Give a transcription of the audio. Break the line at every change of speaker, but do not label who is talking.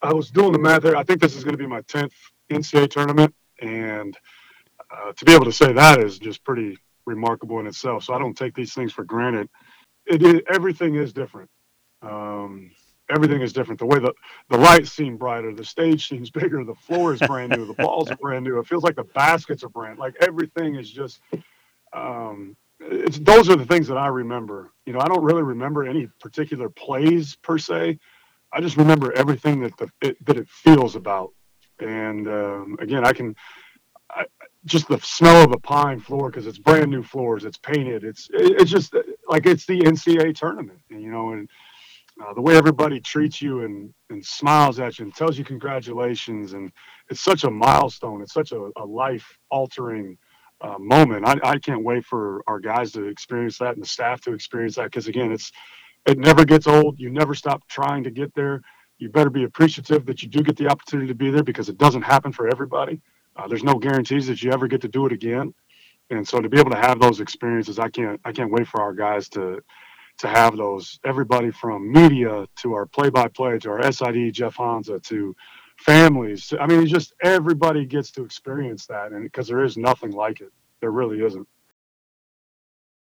I was doing the math there. I think this is going to be my 10th NCAA tournament, and to be able to say that is just pretty remarkable in itself. So I don't take these things for granted. Everything is different. Um, Everything is different. The way the lights seem brighter, the stage seems bigger, the floor is brand new, the balls are brand new. It feels like the baskets are brand. Like everything is just. Those are the things that I remember. I don't really remember any particular plays per se. I just remember everything that it feels about. And again, I, just the smell of the pine floor because it's brand new floors, it's painted, it's just like it's the NCAA tournament, and the way everybody treats you and smiles at you and tells you congratulations, and it's such a milestone. It's such a life altering moment. I can't wait for our guys to experience that and the staff to experience that because again, it never gets old. You never stop trying to get there. You better be appreciative that you do get the opportunity to be there because it doesn't happen for everybody. There's no guarantees that you ever get to do it again. And so to be able to have those experiences, I can't wait for our guys to have those. Everybody from media to our play-by-play to our SID Jeff Hansa to families. I mean, just everybody gets to experience that, and because there is nothing like it, there really isn't.